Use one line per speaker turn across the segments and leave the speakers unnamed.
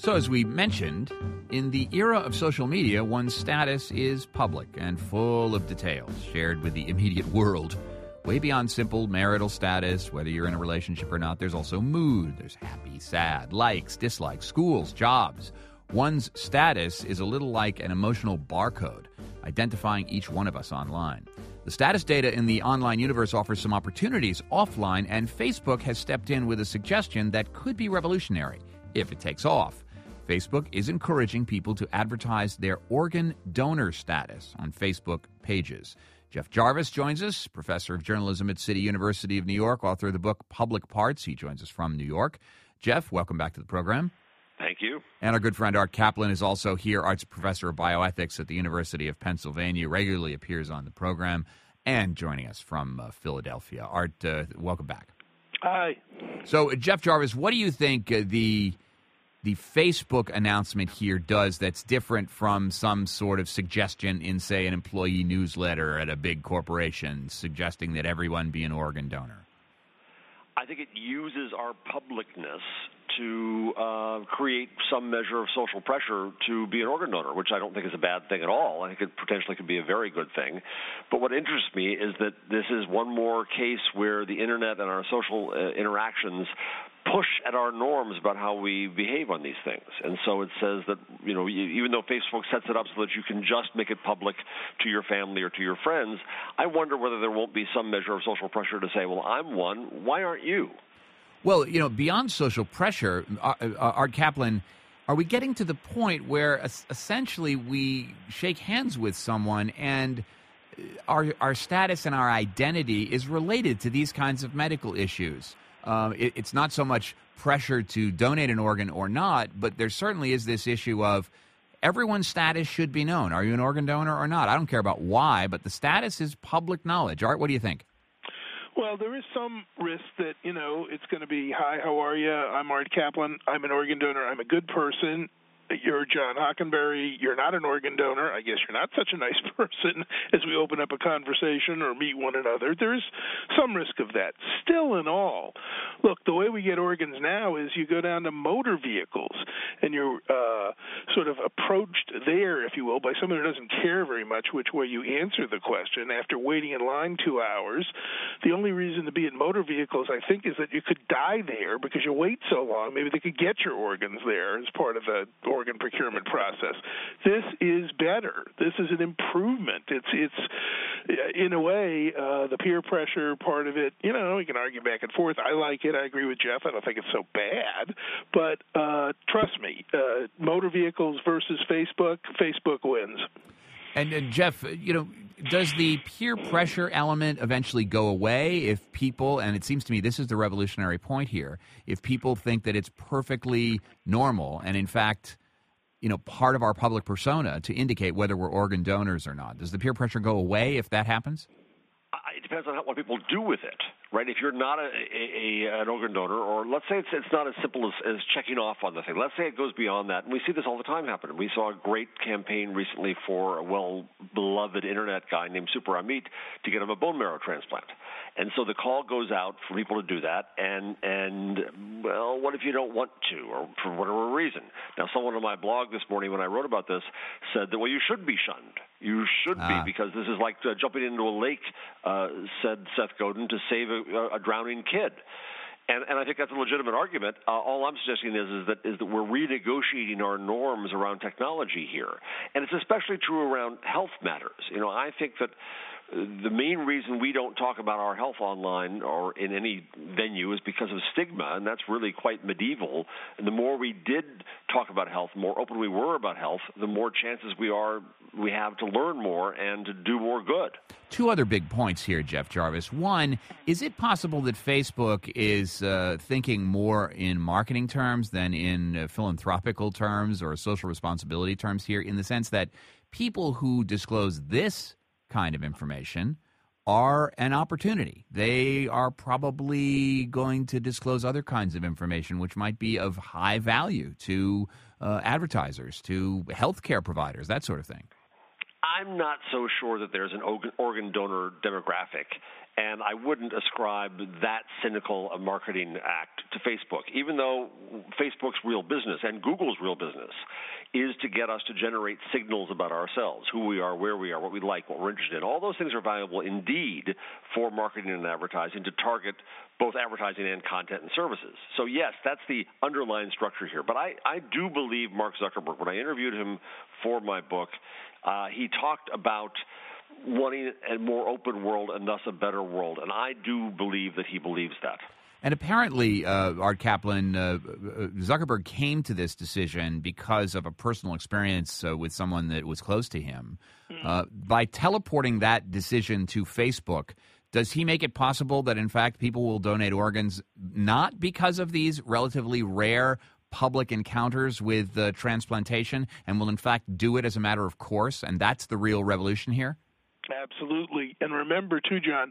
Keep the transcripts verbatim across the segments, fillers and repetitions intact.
So as we mentioned, in the era of social media, one's status is public and full of details shared with the immediate world. Way beyond simple marital status, whether you're in a relationship or not, there's also mood. There's happy, sad, likes, dislikes, schools, jobs. One's status is a little like an emotional barcode, identifying each one of us online. The status data in the online universe offers some opportunities offline, and Facebook has stepped in with a suggestion that could be revolutionary if it takes off. Facebook is encouraging people to advertise their organ donor status on Facebook pages. Jeff Jarvis joins us, professor of journalism at City University of New York, author of the book Public Parts. He joins us from New York. Jeff, welcome back to the program.
Thank you.
And our good friend Art Kaplan is also here, Art's professor of bioethics at the University of Pennsylvania, regularly appears on the program, and joining us from uh, Philadelphia. Art, uh, welcome back.
Hi.
So, Jeff Jarvis, what do you think uh, the the Facebook announcement here does that's different from some sort of suggestion in, say, an employee newsletter at a big corporation suggesting that everyone be an organ donor?
I think it uses our publicness to uh, create some measure of social pressure to be an organ donor, which I don't think is a bad thing at all. I think it potentially could be a very good thing. But what interests me is that this is one more case where the internet and our social uh, interactions push at our norms about how we behave on these things. And so it says that, you know, even though Facebook sets it up so that you can just make it public to your family or to your friends, I wonder whether there won't be some measure of social pressure to say, well, I'm one, why aren't you?
Well, you know, beyond social pressure, Art Kaplan, are we getting to the point where essentially we shake hands with someone and our our status and our identity is related to these kinds of medical issues? Um, it, it's not so much pressure to donate an organ or not, but there certainly is this issue of everyone's status should be known. Are you an organ donor or not? I don't care about why, but the status is public knowledge. Art, what do you think?
Well, there is some risk that, you know, it's going to be, hi, how are you? I'm Art Kaplan. I'm an organ donor. I'm a good person. You're John Hockenberry. You're not an organ donor. I guess you're not such a nice person as we open up a conversation or meet one another. There's some risk of that. Still in all, look, the way we get organs now is you go down to motor vehicles and you're uh, sort of approached there, if you will, by someone who doesn't care very much which way you answer the question. After waiting in line two hours, the only reason to be in motor vehicles, I think, is that you could die there because you wait so long. Maybe they could get your organs there as part of the organ procurement process. This is better. This is an improvement. It's, it's in a way, uh, the peer pressure part of it, you know, we can argue back and forth. I like it. I agree with Jeff. I don't think it's so bad. But uh, trust me, uh, motor vehicles versus Facebook, Facebook wins.
And, uh, Jeff, you know, does the peer pressure element eventually go away if people, and it seems to me this is the revolutionary point here, if people think that it's perfectly normal and, in fact, you know, part of our public persona to indicate whether we're organ donors or not? Does the peer pressure go away if that happens?
It depends on how, what people do with it, right? If you're not a, a, a an organ donor, or let's say it's it's not as simple as, as checking off on the thing. Let's say it goes beyond that, and we see this all the time happen. We saw a great campaign recently for a well-beloved internet guy named Super Amit to get him a bone marrow transplant. And so the call goes out for people to do that, and, and well, what if you don't want to, or for whatever reason? Now, someone on my blog this morning when I wrote about this said that, well, you should be shunned. You should
ah.
be, because this is like uh, jumping into a lake, uh, said Seth Godin, to save a, a drowning kid. And, and I think that's a legitimate argument. Uh, all I'm suggesting is, is that is that we're renegotiating our norms around technology here, and it's especially true around health matters. You know, I think that the main reason we don't talk about our health online or in any venue is because of stigma, and that's really quite medieval. And the more we did talk about health, the more open we were about health, the more chances we are we have to learn more and to do more good.
Two other big points here, Jeff Jarvis. One, is it possible that Facebook is uh, thinking more in marketing terms than in uh, philanthropical terms or social responsibility terms here, in the sense that people who disclose this kind of information are an opportunity? They are probably going to disclose other kinds of information which might be of high value to uh, advertisers, to healthcare providers, that sort of thing.
I'm not so sure that there's an organ donor demographic And I wouldn't ascribe that cynical a marketing act to Facebook, even though Facebook's real business and Google's real business is to get us to generate signals about ourselves, who we are, where we are, what we like, what we're interested in. All those things are valuable indeed for marketing and advertising to target both advertising and content and services. So, yes, that's the underlying structure here. But I, I do believe Mark Zuckerberg, when I interviewed him for my book, uh, he talked about wanting a more open world and thus a better world. And I do believe that he believes that.
And apparently, uh, Art Caplan, uh, Zuckerberg came to this decision because of a personal experience uh, with someone that was close to him. Uh, by teleporting that decision to Facebook, does he make it possible that, in fact, people will donate organs not because of these relatively rare public encounters with uh, transplantation and will, in fact, do it as a matter of course? And that's the real revolution here?
Absolutely. And remember, too, John,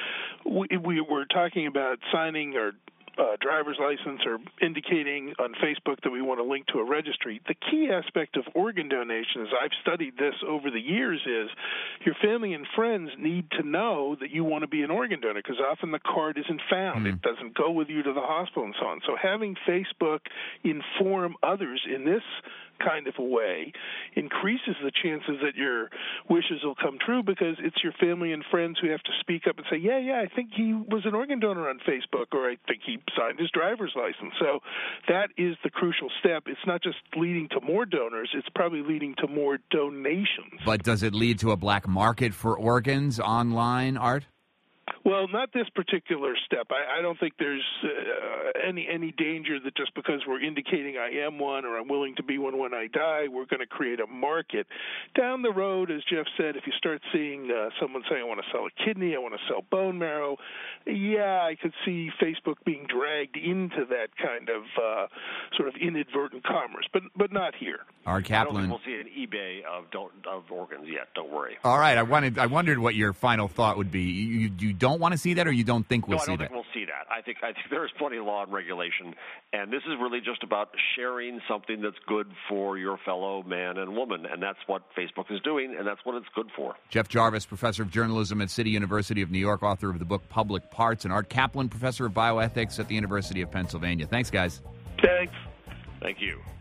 we, we were talking about signing our uh, driver's license or indicating on Facebook that we want to link to a registry. The key aspect of organ donation, as I've studied this over the years, is your family and friends need to know that you want to be an organ donor, because often the card isn't found. Mm. It doesn't go with you to the hospital and so on. So having Facebook inform others in this kind of a way increases the chances that your wishes will come true, because it's your family and friends who have to speak up and say, yeah, yeah, I think he was an organ donor on Facebook, or I think he signed his driver's license. So that is the crucial step. It's not just leading to more donors, it's probably leading to more donations.
But does it lead to a black market for organs online, Art?
Well, not this particular step. I, I don't think there's uh, any any danger that just because we're indicating I am one or I'm willing to be one when I die, we're going to create a market. Down the road, as Jeff said, if you start seeing uh, someone saying, I want to sell a kidney, I want to sell bone marrow, yeah, I could see Facebook being dragged into that kind of uh, sort of inadvertent commerce, but but not here.
Art Caplan.
I don't think we'll see an eBay of, don't, of organs yet. Don't worry.
All right. I wanted. I wondered what your final thought would be. You, you don't want to see that, or you don't think we'll
no,
see
I don't
that?
think we'll see that. I think I think there is plenty of law and regulation, and this is really just about sharing something that's good for your fellow man and woman, and that's what Facebook is doing, and that's what it's good for.
Jeff Jarvis, professor of journalism at City University of New York, author of the book Public Parts, and Art Caplan, professor of bioethics at the University of Pennsylvania. Thanks, guys.
Thanks.
Thank you.